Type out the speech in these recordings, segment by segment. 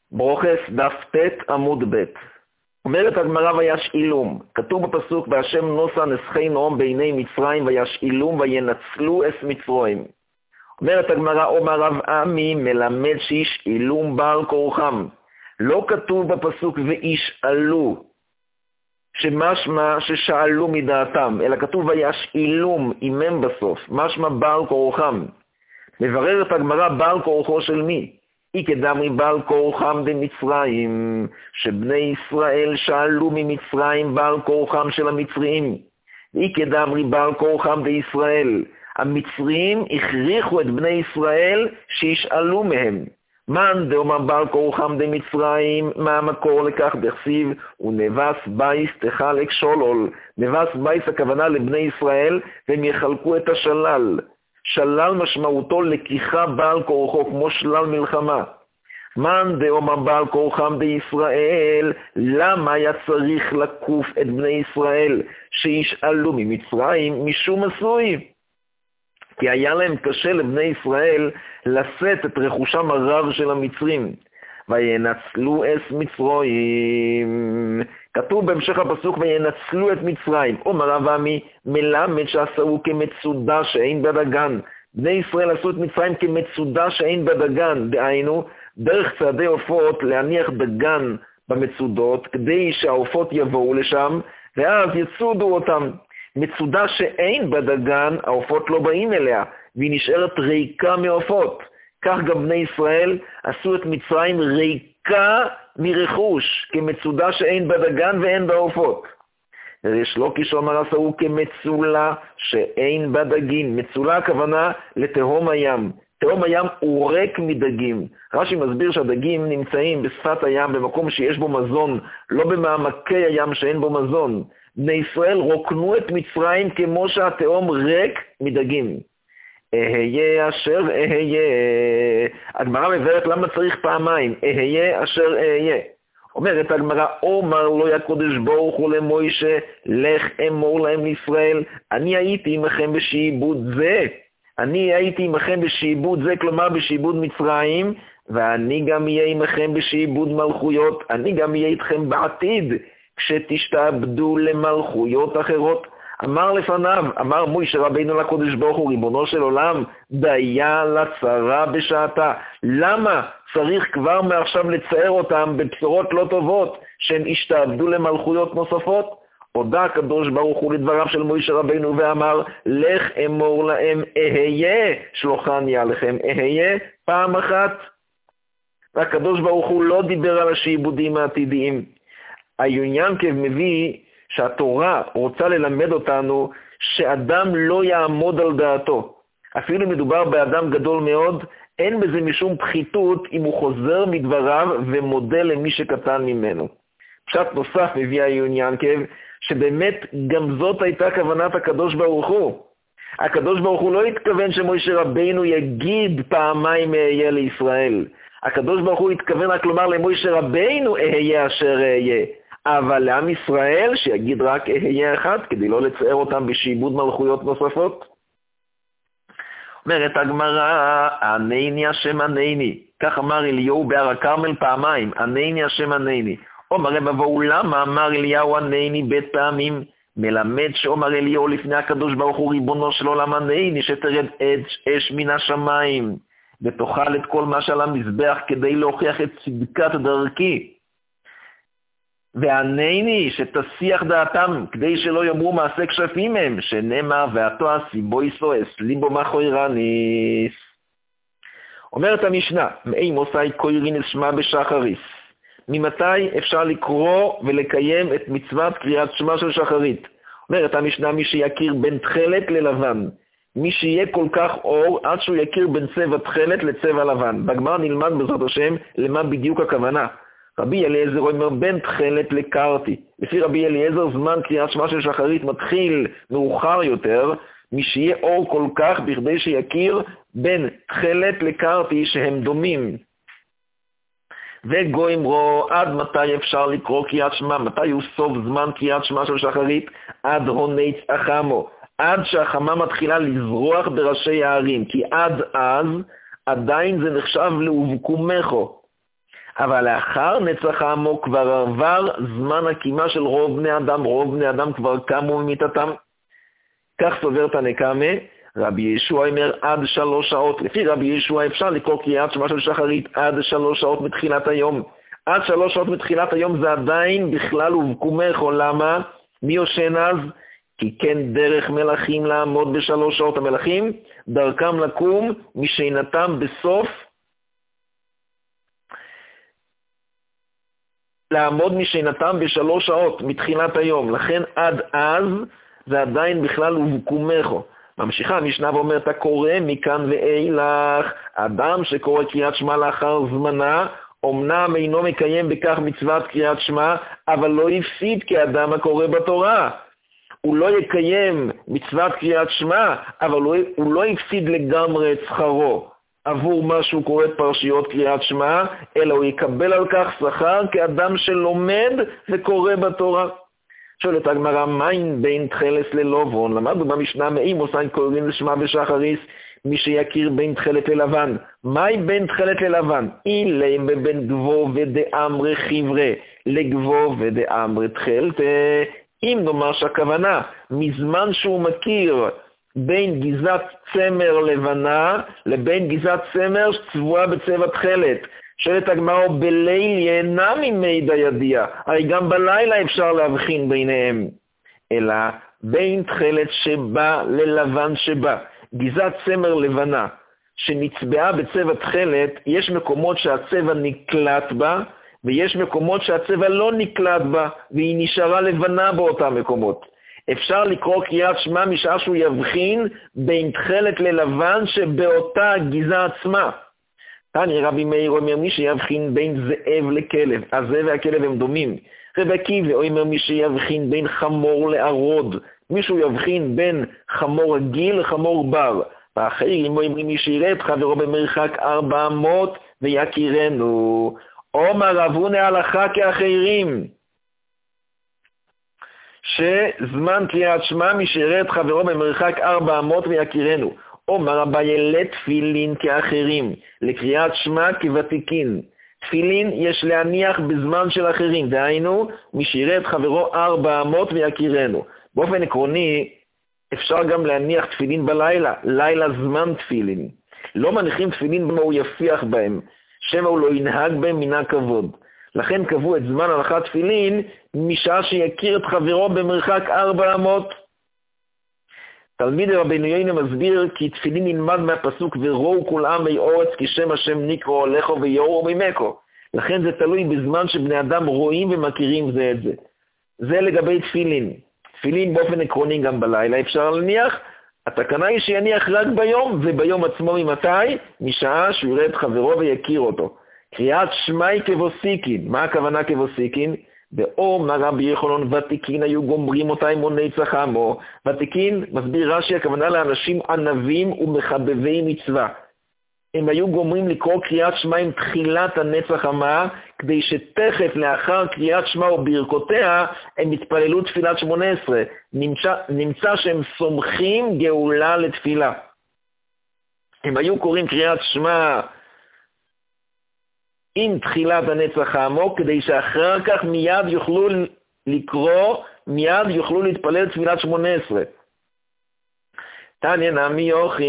ברוכס דף ט' עמוד ב'. אומרת הגמרא וישאילום, כתוב בפסוק והשם נוסה נסחי נאום בעיני מצרים וישאילום וינצלו את מצרים. אומרת הגמרא אומר רב עמי מלמד שישאילום בעל כורחם. לא כתוב בפסוק וישאלו שמשמע ששאלו מדעתם, אלא כתוב וישאילום אימם בסוף, משמע בעל כורחם. מבררת הגמרא בעל כורחו של מי? אי כדמרי בעל כורחם במצרים, שבני ישראל שאלו ממצרים בעל כורחם של המצרים. אי כדמרי בעל כורחם בישראל, המצרים הכריחו את בני ישראל שישאלו מהם. מן דאמר בעל כורחם דמצרים, מה המקור לכך? דכסיב ונבס בייס תחלק שולול. נבס בייס הכוונה לבני ישראל, והם יחלקו את השלל. שלל משמעותו לקיחה בעל כורחו, כמו שלל מלחמה. מן דאמר בעל כורחם בישראל, למה היה צריך לקוף את בני ישראל שישאלו ממצרים? משום עשוי. כי היה להם קשה לבני ישראל לשאת את רכושם הרב של המצרים. וינצלו את מצרים. כתוב בהמשך הפסוק וינצלו את מצרים. אומר רב עמי מלמד שעשו כמצודה שאין בדגן. בני ישראל עשו את מצרים כמצודה שאין בדגן. דהיינו, דרך צעדי עופות להניח דגן במצודות, כדי שהעופות יבואו לשם, ואז יצודו אותם. מצודה שאין בדגן, העופות לא באים אליה, והיא נשארת ריקה מעופות. כך גם בני ישראל עשו את מצרים ריקה מרכוש, כמצודה שאין בדגן ואין בעופות. יש לו כשאומר עשו כמצולה שאין בדגין. מצולה הכוונה לתהום הים. תהום הים הוא ריק מדגים. רש"י מסביר שהדגים נמצאים בשפת הים במקום שיש בו מזון, לא במעמקי הים שאין בו מזון. בני ישראל רוקנו את מצרים כמו שהתהום ריק מדגים. אהיה אשר אהיה. הגמרא מבארת למה צריך פעמיים. אהיה אשר אהיה. אומרת הגמרא, אומר לו הקדוש ברוך הוא למוישה, לך אמור להם לישראל, אני הייתי עמכם בשעבוד זה. אני הייתי עמכם בשעבוד זה, כלומר בשעבוד מצרים, ואני גם אהיה עמכם בשעבוד מלכויות. אני גם אהיה איתכם בעתיד, כשתשתעבדו למלכויות אחרות. אמר לפניו, אמר מוישה רבינו לקדוש ברוך הוא, ריבונו של עולם, דיה לצרה בשעתה. למה צריך כבר מעכשיו לצייר אותם בבשורות לא טובות, שהם השתעבדו למלכויות נוספות? הודה הקדוש ברוך הוא לדבריו של מוישה רבינו ואמר, לך אמור להם אהיה שלוחני עליכם. אהיה פעם אחת. והקדוש ברוך הוא לא דיבר על השעבודים העתידיים. העניין מביא שהתורה רוצה ללמד אותנו שאדם לא יעמוד על דעתו. אפילו מדובר באדם גדול מאוד, אין בזה משום פחיתות אם הוא חוזר מדבריו ומודה למי שקטן ממנו. פשט נוסף מביא העניין שבאמת גם זאת הייתה כוונת הקדוש ברוך הוא. הקדוש ברוך הוא לא התכוון שמוישה רבינו יגיד פעמיים אהיה לישראל. הקדוש ברוך הוא התכוון רק לומר למוישה רבינו אהיה אשר אהיה. אבל לעם ישראל שיגיד רק אהיה אחד, כדי לא לצייר אותם בשעבוד מלכויות נוספות. אומרת הגמרא, ענני השם ענני. כך אמר אליהו בהר הכרמל פעמיים, ענני השם ענני. אומר רב אבהו, למה אמר אליהו ענני בית פעמים? מלמד שאומר אליהו לפני הקדוש ברוך הוא, ריבונו של עולם ענני, שתרד אש מן השמיים, ותאכל את כל מה שעל המזבח כדי להוכיח את צדקת דרכי. וענני שתסיח דעתם כדי שלא יאמרו מעשה כשפים הם, שנאמר ואתו הסיבוי סועס ליבו מחוירניס. אומרת המשנה, מאי מוסי קוירינס שמה בשחריס. ממתי אפשר לקרוא ולקיים את מצוות קריאת שמה של שחרית? אומרת המשנה, מי שיכיר בין תכלת ללבן. מי שיהיה כל כך אור עד שהוא יכיר בין צבע תכלת לצבע לבן. בגמרא נלמד בעזרת השם למה בדיוק הכוונה. רבי אליעזר אומר בין תכלת לקרתי. לפי רבי אליעזר זמן קריאת שמה של שחרית מתחיל מאוחר יותר, מי שיהיה אור כל כך בכדי שיכיר בין תכלת לקרתי שהם דומים. וגוימרו, עד מתי אפשר לקרוא קריאת שמה? מתי הוא סוף זמן קריאת שמה של שחרית? עד הוניץ החמו, עד שהחמה מתחילה לזרוח בראשי הערים, כי עד אז עדיין זה נחשב לאובקומךו. אבל לאחר נצח עמו כבר עבר זמן הקימה של רוב בני אדם, רוב בני אדם כבר קמו ממיטתם. כך סובר תנא קמא, רבי ישוע אומר עד 3 שעות. לפי רבי ישוע אפשר לקרוא קריאת שמע של שחרית עד 3 שעות מתחילת היום. עד 3 שעות מתחילת היום זה עדיין בכלל ובקומך. למה? מי יושן אז? כי כן דרך מלכים לעמוד ב3 שעות. המלכים דרכם לקום משעינתם בסוף, לעמוד משעינתם ב3 שעות מתחילת היום. לכן עד אז זה עדיין בכלל ובקומך. ממשיכה המשנה ואומרת, אתה קורא מכאן ואילך, אדם שקורא קריאת שמע לאחר זמנה, אמנם אינו מקיים בכך מצוות קריאת שמע, אבל לא הפסיד כאדם הקורא בתורה. הוא לא יקיים מצוות קריאת שמע, אבל הוא לא הפסיד לגמרי את שכרו עבור מה שהוא קורא את פרשיות קריאת שמע, אלא הוא יקבל על כך שכר כאדם שלומד וקורא בתורה. שואלת הגמרא, מים בין תחילס ללובון? למדנו במשנה מאימוס אין קוראים לשמע בשחריס, מי שיכיר בין תחילת ללבן. מהי בין תחילת ללבן? אילי בין גבו ודאמרי חבר'ה לגבו ודאמרי תחילת. אם נאמר שהכוונה, מזמן שהוא מכיר בין גזת צמר לבנה לבין גזת צמר שצבועה בצבע תחילת. שואלת הגמרא, בליל ייהנה ממידע ידיע, הרי גם בלילה אפשר להבחין ביניהם. אלא בין תחילת שבא ללבן שבא, גזת צמר לבנה שנצבעה בצבע תחילת, יש מקומות שהצבע נקלט בה, ויש מקומות שהצבע לא נקלט בה, והיא נשארה לבנה באותם מקומות. אפשר לקרוא קריאת שמע משעה שהוא יבחין בין תחילת ללבן שבאותה גזה עצמה. תני רבי מאיר אומר, מי שיבחין בין זאב לכלב, הזאב והכלב הם דומים. רבי עקיבא אומר, מי שיבחין בין חמור לערוד, מישהו יבחין בין חמור רגיל לחמור בר. והאחרים אומרים, מי שיראה את חברו במרחק 400 ויכירנו. אומר רבוני הלכה כאחרים, שזמן קריאת שמע מי שיראה את חברו במרחק 400 ויכירנו. אומר אביי לתפילין כאחרים, לקריאת שמע כוותיקין. תפילין יש להניח בזמן של אחרים, דהיינו, מי שיראה את חברו 400 ויכירנו. באופן עקרוני, אפשר גם להניח תפילין בלילה, לילה זמן תפילין. לא מניחים תפילין במה הוא יפיח בהם, שמא הוא לא ינהג בהם מן הכבוד. לכן קבעו את זמן הלכת תפילין משעה שיכיר את חברו במרחק 400. תלמיד רבנו יונה מסביר כי תפילין נלמד מהפסוק וראו כל עמי אורץ כי שם השם נקרא הולכו ויורו ממקו. לכן זה תלוי בזמן שבני אדם רואים ומכירים זה את זה. זה לגבי תפילין. תפילין באופן עקרוני גם בלילה אפשר להניח. התקנה היא שיניח רק ביום, וביום עצמו ממתי? משעה שהוא יראה את חברו ויכיר אותו. קריאת שמע היא כבוסיקין. מה הכוונה כבוסיקין? באומר רבי יוחנן ותיקין היו גומרים אותה עם נצח עמו. ותיקין, מסביר רש"י, הכוונה לאנשים ענבים ומחבבי מצווה. הם היו גומרים לקרוא קריאת שמע עם תחילת הנצח עמה, כדי שתכף לאחר קריאת שמע וברכותיה הם יתפללו תפילת 18. נמצא שהם סומכים גאולה לתפילה. הם היו קוראים קריאת שמע עם תחילת הנצח עמו, כדי שאחר כך מיד יוכלו לקרוא, מיד יוכלו להתפלל תפילת 18. תניא נמי יוחי,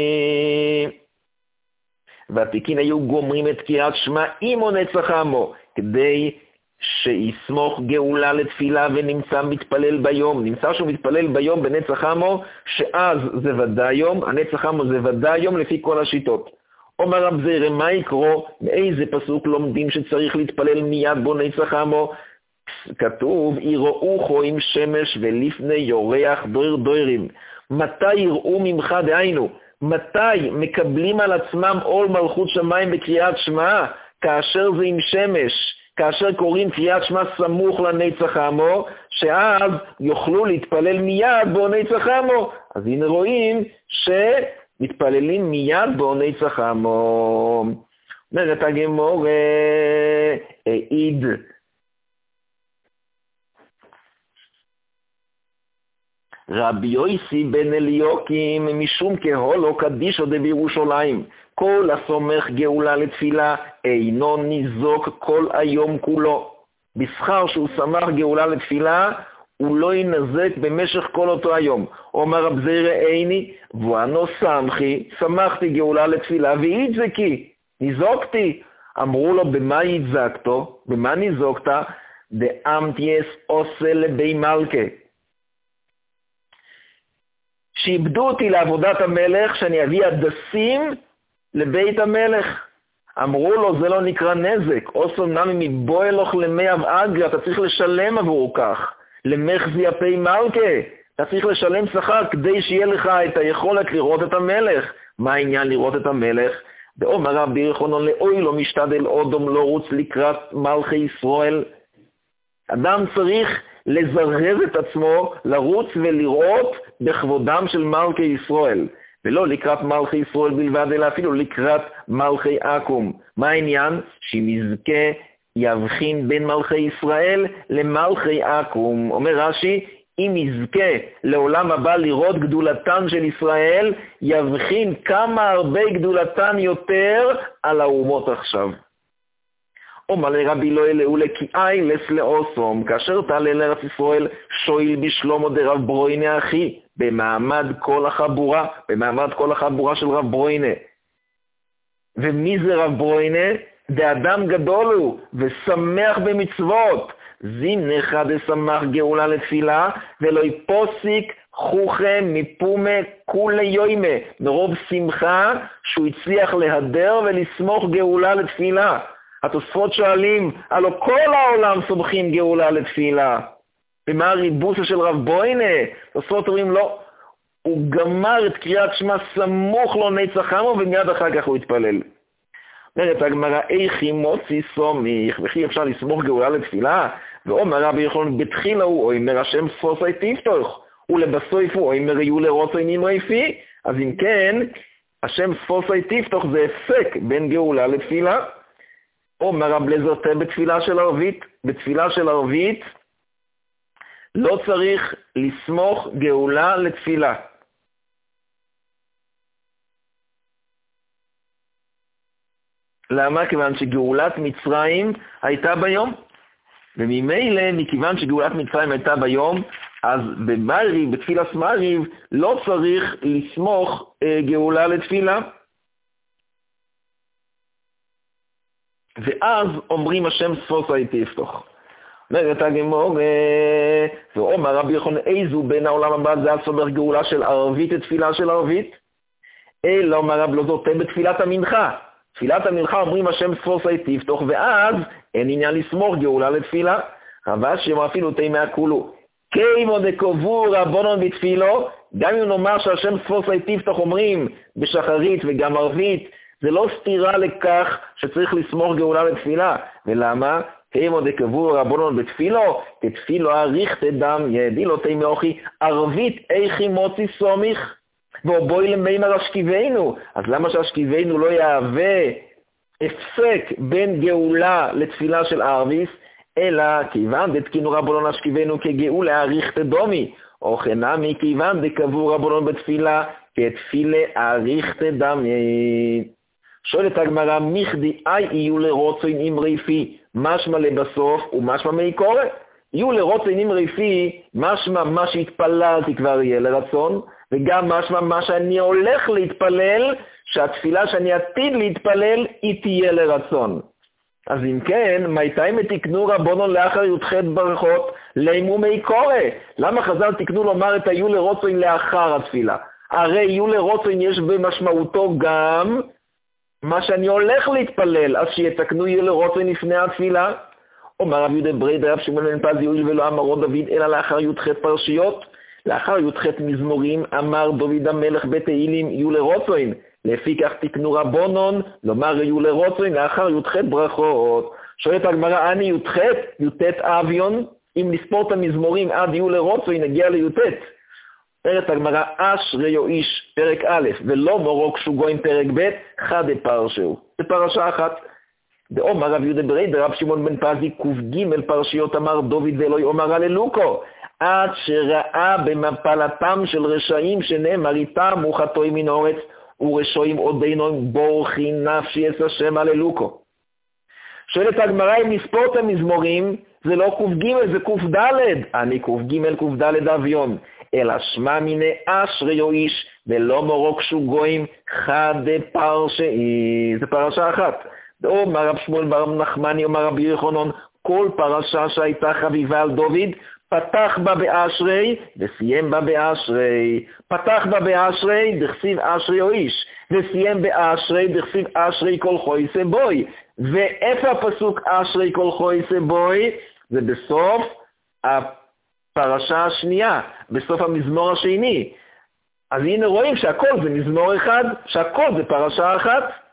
ותיקין היו גומרים את קריאת שמע עם נצח עמו, כדי שיסמוך גאולה לתפילה ונמצא מתפלל ביום. נמצא שהוא מתפלל ביום בנצח עמו, שאז זה ודאי יום, הנצח עמו זה ודאי יום לפי כל השיטות. אומר רב זירא, מה יקרוא? מאיזה פסוק לומדים שצריך להתפלל מיד בו נצח עמו? כתוב, יראוכו עם שמש ולפני יורח דויר דוירים. מתי יראו ממך? דהיינו, מתי מקבלים על עצמם עול מלכות שמיים בקריאת שמע? כאשר זה עם שמש, כאשר קוראים קריאת שמע סמוך לנצח עמו, שאז יוכלו להתפלל מיד בו נצח עמו. אז הנה רואים מתפללים מיד בו נצח עמו. אומרת הגמרא, העיד רבי יוסי בן אליוקים משום כהולו קדישו דבירושלים. כל הסומך גאולה לתפילה אינו ניזוק כל היום כולו. בשכר שהוא שמח גאולה לתפילה, הוא לא ינזק במשך כל אותו היום. אומר רב זירא עיני, ואנו שמחי, שמחתי גאולה לתפילה, והיזקי, ניזוקתי. אמרו לו, במה יזקתו? במה ניזוקת? דאמתיאס עושה לבי מלכה. שאיבדו אותי לעבודת המלך, שאני אביא הדסים לבית המלך. אמרו לו, זה לא נקרא נזק. עושו נמי מבוי אלוך למי אבאגר, אתה צריך לשלם עבור כך. למחזי הפי מלכה, אתה צריך לשלם שכר כדי שיהיה לך את היכולת לראות את המלך. מה העניין לראות את המלך? באומר רבי יוחנן לאוי לא משתדל אודום לא רוץ לקראת מלכי ישראל. אדם צריך לזרז את עצמו, לרוץ ולראות בכבודם של מלכי ישראל. ולא לקראת מלכי ישראל בלבד, אלא אפילו לקראת מלכי עכו"ם. מה העניין? שמזכה יבחין בין מלכי ישראל למלכי עכו"ם. אומר רש"י, אם יזכה לעולם הבא לראות גדולתן של ישראל, יבחין כמה הרבה גדולתן יותר על האומות עכשיו. אומר לרבי לא אלאו לקיאי לס לאוסום, כאשר תעלה לארץ ישראל שואל בשלמה דרב ברוינה אחי, במעמד כל החבורה של רב ברוינה. ומי זה רב ברוינה? דאדם גדול הוא ושמח במצוות. זימנך דשמח גאולה לתפילה ולא יפוסיק חוכם מפומה כולי יוימה, מרוב שמחה שהוא הצליח להדר ולסמוך גאולה לתפילה. התוספות שואלים, הלא כל העולם סומכים גאולה לתפילה. ומה הריבוסה של רב ברוינה? התוספות אומרים לא, הוא גמר את קריאת שמע סמוך לו נצח עמו ומיד אחר כך הוא התפלל. אומרת הגמרא, איכי מוציא סומיך, וכי אפשר לסמוך גאולה לתפילה? ואומר רבי יוחנן, בתחילה הוא אומר השם ספוסי תפתח, ולבסוף הוא אומר יהיו לרוצי נמרי פי. אז אם כן, השם ספוסי תפתח זה הפסק בין גאולה לתפילה. אומר רב לזר בתפילה של ערבית לא צריך לסמוך גאולה לתפילה. למה? כיוון שגאולת מצרים הייתה ביום. וממילא, מכיוון שגאולת מצרים הייתה ביום, אז במעריב, בתפילת מעריב, לא צריך לסמוך גאולה לתפילה. ואז אומרים השם ספוסי תפתח. אומרת הגמרא, ואומר רבי יוחנן, איזו בין העולם הבא זה הסומך גאולה של ערבית לתפילה של ערבית? אלא אומר רב לא זוטה בתפילת המנחה. תפילת המנחה אומרים השם ספוסי תפתח, ואז אין עניין לסמוך גאולה לתפילה. רבש שאומר אפילו תימא כולו. כימו דקבו רבונן בתפילו, גם אם נאמר שהשם ספוסי תפתח אומרים בשחרית וגם ערבית, זה לא סתירה לכך שצריך לסמוך גאולה לתפילה. ולמה? כימו דקבו רבונן בתפילו, כתפילו אריך תדם ידיל אותי מאוכי, ערבית איכי מוציא סומיך, ובואי למימר אשכיבנו. אז למה שאשכיבנו לא יהווה הפסק בין גאולה לתפילה של ערביס, אלא כיוון דתקינו רבונן אשכיבנו כגאולה אריך תדומי, או חנמי כיוון דקבו רבונן בתפילה כתפילה אריך תדמי. שואלת הגמרא, מכדי יהיו לרוצין אמרי פי, משמע לבסוף ומשמע מעיקורא. יהיו לרוצין אמרי פי, משמע מה שהתפללתי כבר יהיה לרצון, וגם משמע מה שאני הולך להתפלל, שהתפילה שאני עתיד להתפלל היא תהיה לרצון. אז אם כן, מתי מתקנו רבונן לאחר י"ח ברכות לימו מעיקורא? למה חז"ל תקנו לומר את היהיו לרוצין לאחר התפילה? הרי יהיו לרוצין יש במשמעותו גם מה שאני הולך להתפלל, אז שיתקנו יהיו לרוצין לפני התפילה. אומר רב יהודה בריידא רב שמעון בן פזי יואיל ולא אמרו דוד אלא לאחר י"ח פרשיות. לאחר י"ח מזמורים אמר דוד המלך בתהילים יהיו לרוצין, לפי כך תקנו רבונן לומר יהיו לרוצין לאחר י"ח ברכות. שואלת הגמרא, אני י"ט אביון, אם נספור את המזמורים עד יהיו לרוצין נגיע לי"ט. אומרת הגמרא, אשרי יואיש פרק א' ולא מורו כשוגוין פרק ב' חד פרשהו. זה פרשה אחת. ואומר רב יהודה בריידא רב שמעון בן פזי ק"ג פרשיות אמר דוד ואלוהי אומר הללוקו, עד שראה במפלתם של רשעים שנאמר איתם וחטאו מן הארץ, ורשועים עודנו בורחי נפשי את השם הללוקו. שואלת הגמרא, אם נספור את המזמורים, זה לא ק"ג, זה ק"ד. אני ק"ג ק"ד אביון. אלא שמע מיני אשרי או איש, ולא מורוקשו גויים חד פרשי. זה פרשה אחת. או מר רב שמואל בר נחמני או מר רבי יוחנן, כל פרשה שהייתה חביבה על דוד, פתח בה באשרי וסיים בה באשרי. פתח בה באשרי דכסיב אשרי או איש, וסיים באשרי דכסיב אשרי כל חויסה בוי. ואיפה הפסוק אשרי כל חויסה בוי? זה בסוף הפרשה השנייה, בסוף המזמור השני. אז הנה רואים שהכל זה מזמור אחד, שהכל זה פרשה אחת.